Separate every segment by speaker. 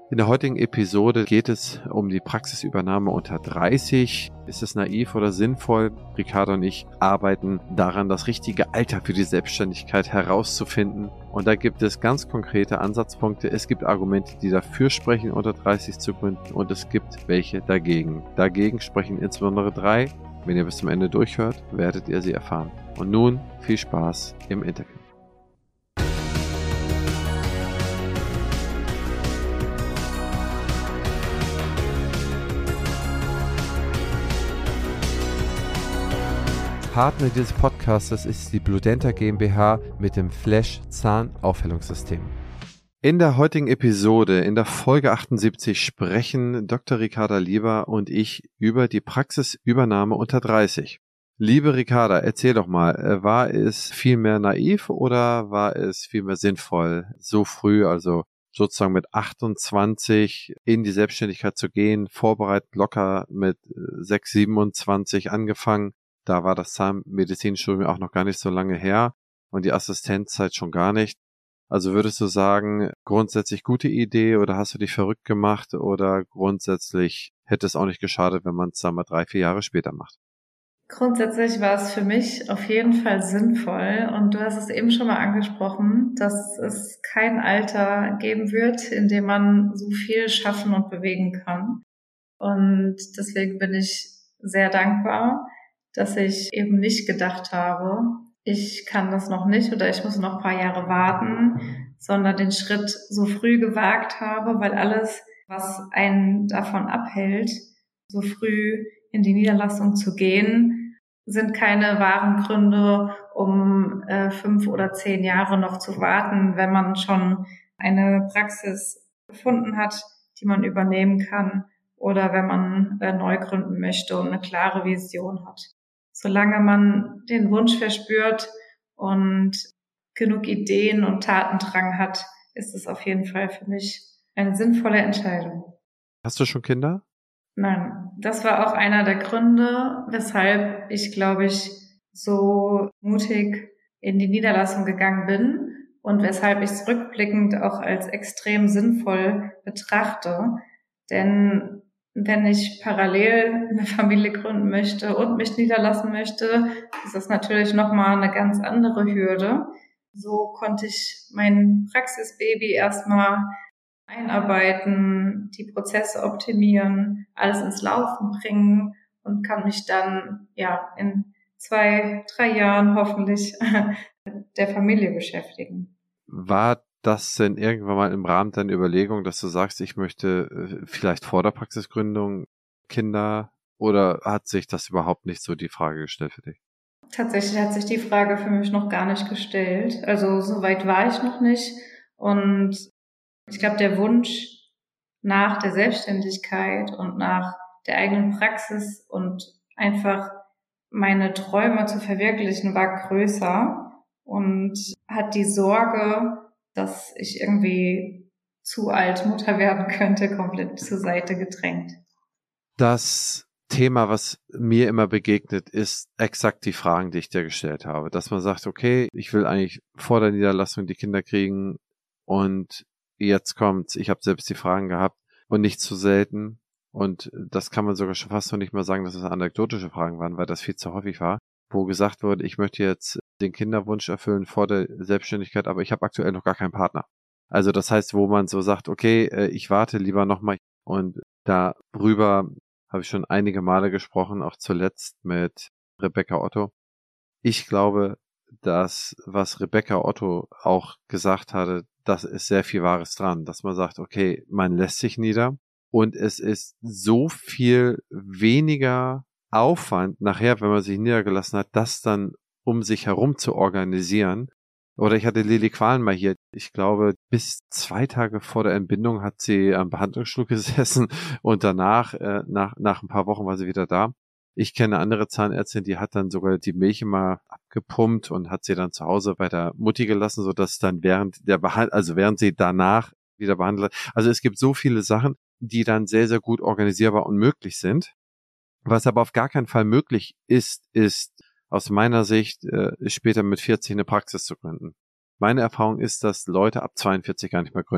Speaker 1: In der heutigen Episode geht es um die Praxisübernahme unter 30. Ist es naiv oder sinnvoll? Ricarda und ich arbeiten daran, das richtige Alter für die Selbstständigkeit herauszufinden. Und da gibt es ganz konkrete Ansatzpunkte. Es gibt Argumente, die dafür sprechen, unter 30 zu gründen, und es gibt welche dagegen. Dagegen sprechen insbesondere 3. Wenn ihr bis zum Ende durchhört, werdet ihr sie erfahren. Und nun viel Spaß im Interview. Partner dieses Podcastes ist die Bludenta GmbH mit dem Flash Zahnaufhellungssystem. In der heutigen Episode, in der Folge 78, sprechen Dr. Ricarda Lieber und ich über die Praxisübernahme unter 30. Liebe Ricarda, erzähl doch mal, war es vielmehr naiv oder war es vielmehr sinnvoll, so früh, also sozusagen mit 28 in die Selbstständigkeit zu gehen, vorbereitet locker mit 6, 27 angefangen? Da war das Zahnmedizinstudium auch noch gar nicht so lange her und die Assistenzzeit schon gar nicht. Also würdest du sagen, grundsätzlich gute Idee oder hast du dich verrückt gemacht oder grundsätzlich hätte es auch nicht geschadet, wenn man es, sagen wir, 3, 4 Jahre später macht?
Speaker 2: Grundsätzlich war es für mich auf jeden Fall sinnvoll und du hast es eben schon mal angesprochen, dass es kein Alter geben wird, in dem man so viel schaffen und bewegen kann. Und deswegen bin ich sehr dankbar, dass ich eben nicht gedacht habe, ich kann das noch nicht oder ich muss noch ein paar Jahre warten, sondern den Schritt so früh gewagt habe, weil alles, was einen davon abhält, so früh in die Niederlassung zu gehen, sind keine wahren Gründe, um 5 oder 10 Jahre noch zu warten, wenn man schon eine Praxis gefunden hat, die man übernehmen kann oder wenn man neu gründen möchte und eine klare Vision hat. Solange man den Wunsch verspürt und genug Ideen und Tatendrang hat, ist es auf jeden Fall für mich eine sinnvolle Entscheidung.
Speaker 1: Hast du schon Kinder?
Speaker 2: Nein, das war auch einer der Gründe, weshalb ich, glaube ich, so mutig in die Niederlassung gegangen bin und weshalb ich es rückblickend auch als extrem sinnvoll betrachte. Denn wenn ich parallel eine Familie gründen möchte und mich niederlassen möchte, ist das natürlich nochmal eine ganz andere Hürde. So konnte ich mein Praxisbaby erstmal einarbeiten, die Prozesse optimieren, alles ins Laufen bringen und kann mich dann in 2, 3 Jahren hoffentlich mit der Familie beschäftigen.
Speaker 1: War das denn irgendwann mal im Rahmen deiner Überlegung, dass du sagst, ich möchte vielleicht vor der Praxisgründung Kinder, oder hat sich das überhaupt nicht so die Frage gestellt für dich?
Speaker 2: Tatsächlich hat sich die Frage für mich noch gar nicht gestellt. Also so weit war ich noch nicht. Und ich glaube, der Wunsch nach der Selbstständigkeit und nach der eigenen Praxis und einfach meine Träume zu verwirklichen war größer und hat die Sorge, dass ich irgendwie zu alt Mutter werden könnte, komplett zur Seite gedrängt.
Speaker 1: Das Thema, was mir immer begegnet, ist exakt die Fragen, die ich dir gestellt habe. Dass man sagt, okay, ich will eigentlich vor der Niederlassung die Kinder kriegen und jetzt kommt's. Ich habe selbst die Fragen gehabt und nicht zu selten. Und das kann man sogar schon fast noch nicht mal sagen, dass es anekdotische Fragen waren, weil das viel zu häufig war, wo gesagt wurde, ich möchte jetzt den Kinderwunsch erfüllen vor der Selbstständigkeit, aber ich habe aktuell noch gar keinen Partner. Also das heißt, wo man so sagt, okay, ich warte lieber nochmal, und darüber habe ich schon einige Male gesprochen, auch zuletzt mit Rebecca Otto. Ich glaube, dass, was Rebecca Otto auch gesagt hatte, das ist sehr viel Wahres dran, dass man sagt, okay, man lässt sich nieder und es ist so viel weniger Aufwand nachher, wenn man sich niedergelassen hat, das dann um sich herum zu organisieren. Oder ich hatte Lili Qualen mal hier. Ich glaube, bis 2 Tage vor der Entbindung hat sie am Behandlungsstuhl gesessen und danach, nach ein paar Wochen war sie wieder da. Ich kenne eine andere Zahnärztin, die hat dann sogar die Milch mal abgepumpt und hat sie dann zu Hause bei der Mutti gelassen, sodass dann während sie danach wieder behandelt. Also es gibt so viele Sachen, die dann sehr, sehr gut organisierbar und möglich sind. Was aber auf gar keinen Fall möglich ist aus meiner Sicht später mit 40 eine Praxis zu gründen. Meine Erfahrung ist, dass Leute ab 42 gar nicht mehr gründen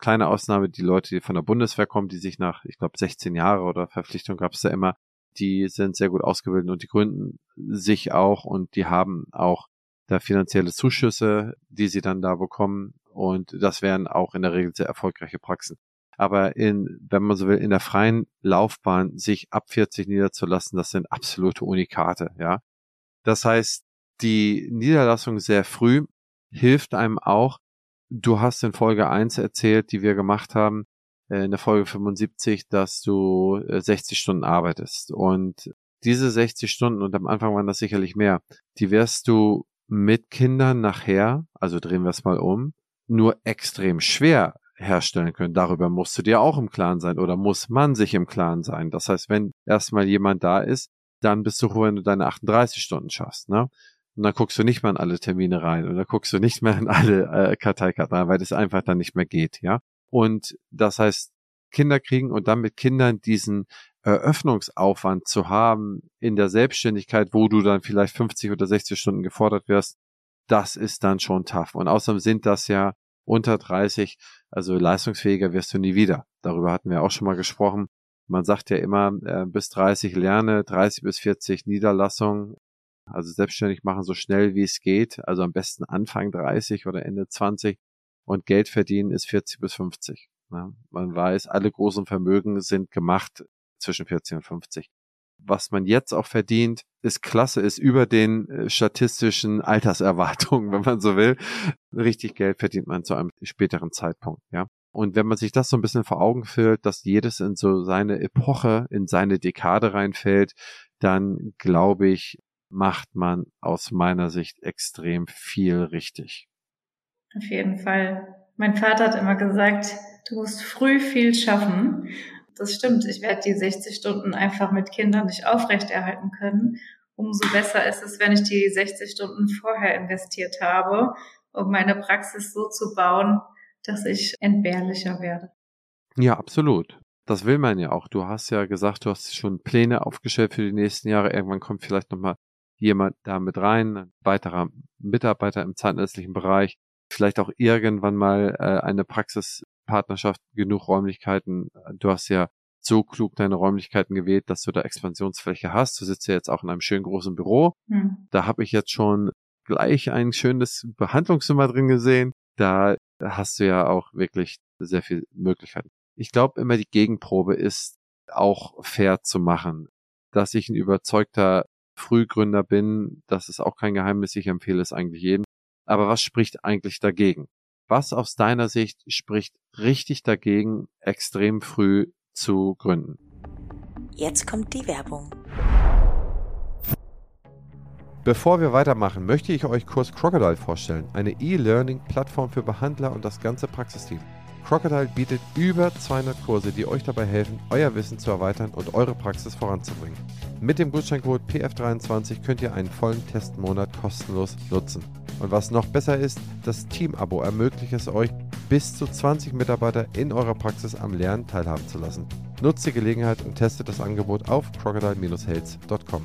Speaker 1: kleine Ausnahme, die Leute, die von der Bundeswehr kommen, die sich nach, ich glaube, 16 Jahre oder Verpflichtung gab es da immer, die sind sehr gut ausgebildet und die gründen sich auch und die haben auch da finanzielle Zuschüsse, die sie dann da bekommen und das wären auch in der Regel sehr erfolgreiche Praxen. Aber wenn man so will, in der freien Laufbahn sich ab 40 niederzulassen, das sind absolute Unikate, ja. Das heißt, die Niederlassung sehr früh hilft einem auch. Du hast in Folge 1 erzählt, die wir gemacht haben, in der Folge 75, dass du 60 Stunden arbeitest. Und diese 60 Stunden, und am Anfang waren das sicherlich mehr, die wirst du mit Kindern nachher, also drehen wir es mal um, nur extrem schwer herstellen können. Darüber musst du dir auch im Klaren sein oder muss man sich im Klaren sein. Das heißt, wenn erstmal jemand da ist, dann bist du froh, wenn du deine 38 Stunden schaffst, ne? Und dann guckst du nicht mehr in alle Termine rein und dann guckst du nicht mehr in alle Karteikarten rein, weil das einfach dann nicht mehr geht, ja. Und das heißt, Kinder kriegen und dann mit Kindern diesen Eröffnungsaufwand zu haben in der Selbstständigkeit, wo du dann vielleicht 50 oder 60 Stunden gefordert wirst, das ist dann schon tough. Und außerdem sind das ja unter 30, also leistungsfähiger wirst du nie wieder. Darüber hatten wir auch schon mal gesprochen. Man sagt ja immer, bis 30 lerne, 30 bis 40 Niederlassung, also selbstständig machen so schnell wie es geht, also am besten Anfang 30 oder Ende 20 und Geld verdienen ist 40 bis 50. Ja, man weiß, alle großen Vermögen sind gemacht zwischen 40 und 50. Was man jetzt auch verdient, ist klasse, ist über den statistischen Alterserwartungen, wenn man so will. Richtig Geld verdient man zu einem späteren Zeitpunkt, ja. Und wenn man sich das so ein bisschen vor Augen führt, dass jedes in so seine Epoche, in seine Dekade reinfällt, dann glaube ich, macht man aus meiner Sicht extrem viel richtig.
Speaker 2: Auf jeden Fall. Mein Vater hat immer gesagt, du musst früh viel schaffen. Das stimmt, ich werde die 60 Stunden einfach mit Kindern nicht aufrechterhalten können. Umso besser ist es, wenn ich die 60 Stunden vorher investiert habe, um meine Praxis so zu bauen, dass ich entbehrlicher werde.
Speaker 1: Ja, absolut. Das will man ja auch. Du hast ja gesagt, du hast schon Pläne aufgestellt für die nächsten Jahre. Irgendwann kommt vielleicht nochmal jemand da mit rein, ein weiterer Mitarbeiter im zahnärztlichen Bereich, vielleicht auch irgendwann mal eine Praxispartnerschaft, genug Räumlichkeiten. Du hast ja so klug deine Räumlichkeiten gewählt, dass du da Expansionsfläche hast. Du sitzt ja jetzt auch in einem schönen großen Büro. Da habe ich jetzt schon gleich ein schönes Behandlungszimmer drin gesehen. Da hast du ja auch wirklich sehr viel Möglichkeiten. Ich glaube immer, die Gegenprobe ist auch fair zu machen. Dass ich ein überzeugter Frühgründer bin, das ist auch kein Geheimnis. Ich empfehle es eigentlich jedem. Aber was spricht eigentlich dagegen? Was aus deiner Sicht spricht richtig dagegen, extrem früh zu gründen?
Speaker 3: Jetzt kommt die Werbung.
Speaker 1: Bevor wir weitermachen, möchte ich euch Kurs Crocodile vorstellen, eine E-Learning-Plattform für Behandler und das ganze Praxisteam. Crocodile bietet über 200 Kurse, die euch dabei helfen, euer Wissen zu erweitern und eure Praxis voranzubringen. Mit dem Gutscheincode PF23 könnt ihr einen vollen Testmonat kostenlos nutzen. Und was noch besser ist, das Team-Abo ermöglicht es euch, bis zu 20 Mitarbeiter in eurer Praxis am Lernen teilhaben zu lassen. Nutzt die Gelegenheit und testet das Angebot auf crocodile-health.com.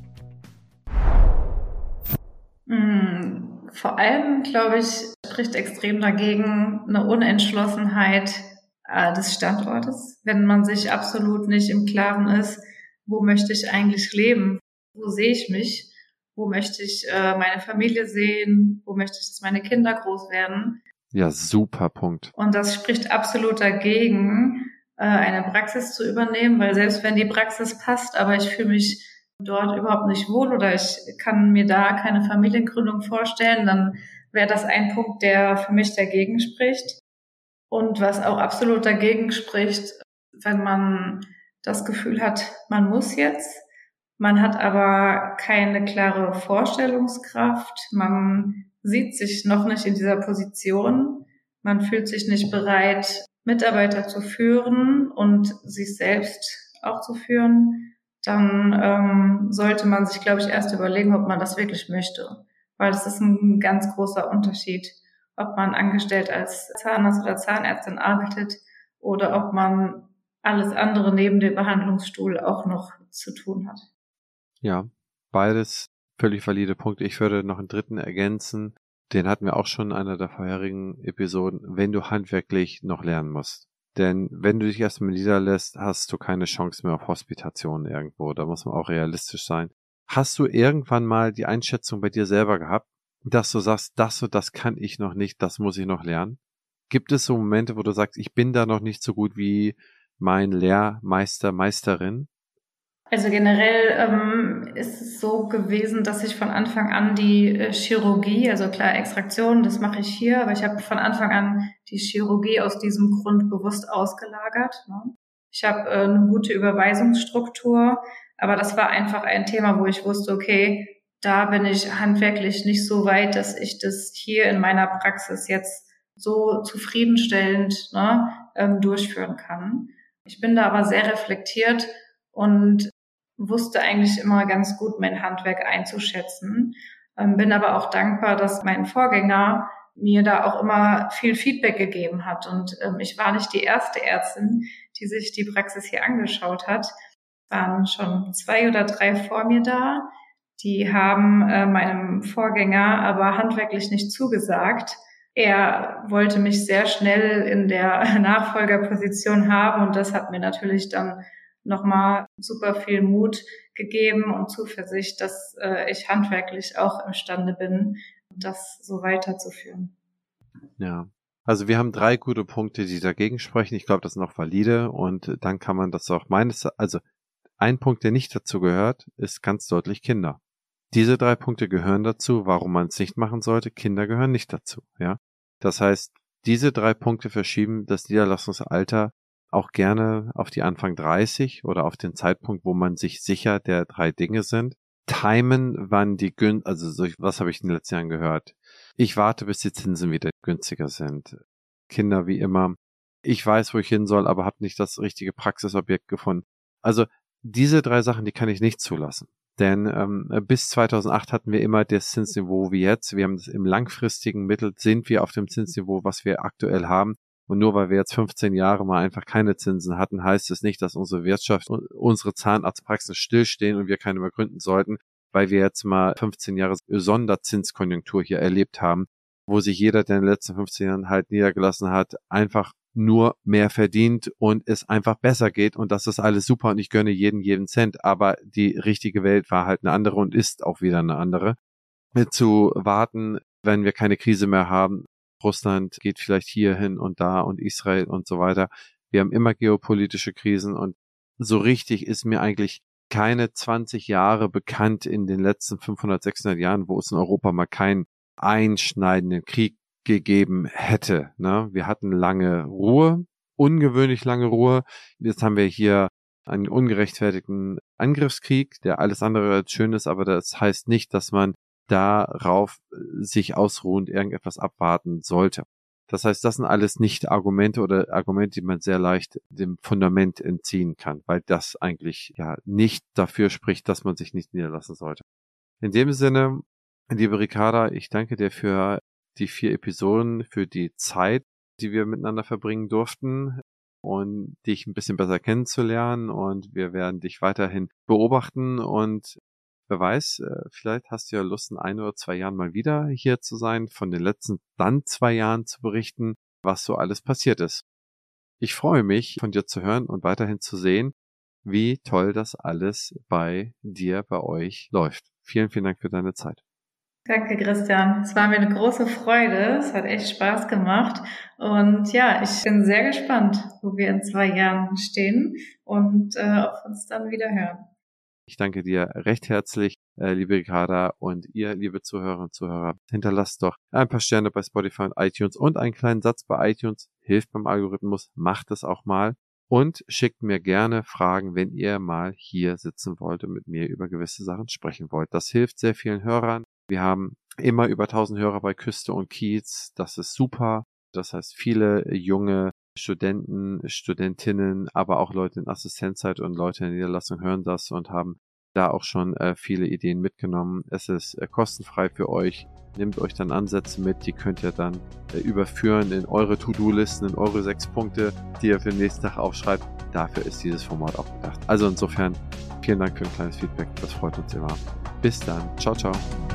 Speaker 2: Vor allem, glaube ich, spricht extrem dagegen eine Unentschlossenheit des Standortes, wenn man sich absolut nicht im Klaren ist, wo möchte ich eigentlich leben, wo sehe ich mich, wo möchte ich meine Familie sehen, wo möchte ich, dass meine Kinder groß werden.
Speaker 1: Ja, super Punkt.
Speaker 2: Und das spricht absolut dagegen, eine Praxis zu übernehmen, weil selbst wenn die Praxis passt, aber ich fühle mich dort überhaupt nicht wohl oder ich kann mir da keine Familiengründung vorstellen, dann wäre das ein Punkt, der für mich dagegen spricht. Und was auch absolut dagegen spricht, wenn man das Gefühl hat, man muss jetzt, man hat aber keine klare Vorstellungskraft, man sieht sich noch nicht in dieser Position, man fühlt sich nicht bereit, Mitarbeiter zu führen und sich selbst auch zu führen, dann sollte man sich, glaube ich, erst überlegen, ob man das wirklich möchte. Weil das ist ein ganz großer Unterschied, ob man angestellt als Zahnarzt oder Zahnärztin arbeitet oder ob man alles andere neben dem Behandlungsstuhl auch noch zu tun hat.
Speaker 1: Ja, beides völlig valide Punkte. Ich würde noch einen dritten ergänzen. den hatten wir auch schon in einer der vorherigen Episoden, wenn du handwerklich noch lernen musst. Denn wenn du dich erstmal niederlässt, hast du keine Chance mehr auf Hospitation irgendwo. Da muss man auch realistisch sein. Hast du irgendwann mal die Einschätzung bei dir selber gehabt, dass du sagst, das und das kann ich noch nicht, das muss ich noch lernen? Gibt es so Momente, wo du sagst, ich bin da noch nicht so gut wie mein Lehrmeister, Meisterin?
Speaker 2: Also generell ist es so gewesen, dass ich von Anfang an die Chirurgie, also klar Extraktion, das mache ich hier, aber ich habe von Anfang an die Chirurgie aus diesem Grund bewusst ausgelagert. Ne? Ich habe eine gute Überweisungsstruktur, aber das war einfach ein Thema, wo ich wusste, okay, da bin ich handwerklich nicht so weit, dass ich das hier in meiner Praxis jetzt so zufriedenstellend durchführen kann. Ich bin da aber sehr reflektiert und wusste eigentlich immer ganz gut, mein Handwerk einzuschätzen. Bin aber auch dankbar, dass mein Vorgänger mir da auch immer viel Feedback gegeben hat. Und ich war nicht die erste Ärztin, die sich die Praxis hier angeschaut hat. Es waren schon 2 oder 3 vor mir da. Die haben meinem Vorgänger aber handwerklich nicht zugesagt. Er wollte mich sehr schnell in der Nachfolgerposition haben und das hat mir natürlich dann nochmal super viel Mut gegeben und Zuversicht, dass ich handwerklich auch imstande bin, das so weiterzuführen.
Speaker 1: Ja, also wir haben 3 gute Punkte, die dagegen sprechen. Ich glaube, das sind auch valide und dann kann man das auch also ein Punkt, der nicht dazu gehört, ist ganz deutlich Kinder. Diese 3 Punkte gehören dazu, warum man es nicht machen sollte. Kinder gehören nicht dazu, ja. Das heißt, diese 3 Punkte verschieben das Niederlassungsalter auch gerne auf die Anfang 30 oder auf den Zeitpunkt, wo man sich sicher der 3 Dinge sind. Timen, wann was habe ich in den letzten Jahren gehört? Ich warte, bis die Zinsen wieder günstiger sind. Kinder wie immer. Ich weiß, wo ich hin soll, aber habe nicht das richtige Praxisobjekt gefunden. Also diese 3 Sachen, die kann ich nicht zulassen. Denn bis 2008 hatten wir immer das Zinsniveau wie jetzt. Wir haben das im langfristigen Mittel, sind wir auf dem Zinsniveau, was wir aktuell haben. Und nur weil wir jetzt 15 Jahre mal einfach keine Zinsen hatten, heißt es nicht, dass unsere Wirtschaft und unsere Zahnarztpraxen stillstehen und wir keine mehr gründen sollten, weil wir jetzt mal 15 Jahre Sonderzinskonjunktur hier erlebt haben, wo sich jeder, der in den letzten 15 Jahren halt niedergelassen hat, einfach nur mehr verdient und es einfach besser geht und das ist alles super und ich gönne jeden Cent, aber die richtige Welt war halt eine andere und ist auch wieder eine andere. Zu warten, wenn wir keine Krise mehr haben, Russland geht vielleicht hierhin und da und Israel und so weiter. Wir haben immer geopolitische Krisen und so richtig ist mir eigentlich keine 20 Jahre bekannt in den letzten 500, 600 Jahren, wo es in Europa mal keinen einschneidenden Krieg gegeben hätte. Ne? Wir hatten lange Ruhe, ungewöhnlich lange Ruhe. Jetzt haben wir hier einen ungerechtfertigten Angriffskrieg, der alles andere als schön ist, aber das heißt nicht, dass man darauf sich ausruhend irgendetwas abwarten sollte. Das heißt, das sind alles nicht Argumente oder Argumente, die man sehr leicht dem Fundament entziehen kann, weil das eigentlich ja nicht dafür spricht, dass man sich nicht niederlassen sollte. In dem Sinne, liebe Ricarda, ich danke dir für die 4 Episoden, für die Zeit, die wir miteinander verbringen durften und dich ein bisschen besser kennenzulernen und wir werden dich weiterhin beobachten und wer weiß, vielleicht hast du ja Lust, in 1 oder 2 Jahren mal wieder hier zu sein, von den letzten dann 2 Jahren zu berichten, was so alles passiert ist. Ich freue mich, von dir zu hören und weiterhin zu sehen, wie toll das alles bei dir, bei euch läuft. Vielen, vielen Dank für deine Zeit.
Speaker 2: Danke, Christian. Es war mir eine große Freude. Es hat echt Spaß gemacht. Und ja, ich bin sehr gespannt, wo wir in 2 Jahren stehen und auf uns dann wieder hören.
Speaker 1: Ich danke dir recht herzlich, liebe Ricarda, und ihr, liebe Zuhörerinnen und Zuhörer, hinterlasst doch ein paar Sterne bei Spotify und iTunes und einen kleinen Satz bei iTunes, hilft beim Algorithmus, macht es auch mal und schickt mir gerne Fragen, wenn ihr mal hier sitzen wollt und mit mir über gewisse Sachen sprechen wollt. Das hilft sehr vielen Hörern. Wir haben immer über 1000 Hörer bei Küste und Kiez, das ist super. Das heißt, viele junge Studenten, Studentinnen, aber auch Leute in Assistenzzeit und Leute in der Niederlassung hören das und haben da auch schon viele Ideen mitgenommen. Es ist kostenfrei für euch. Nehmt euch dann Ansätze mit, die könnt ihr dann überführen in eure To-Do-Listen, in eure 6 Punkte, die ihr für den nächsten Tag aufschreibt. Dafür ist dieses Format auch gedacht. Also insofern, vielen Dank für ein kleines Feedback. Das freut uns immer. Bis dann. Ciao, ciao.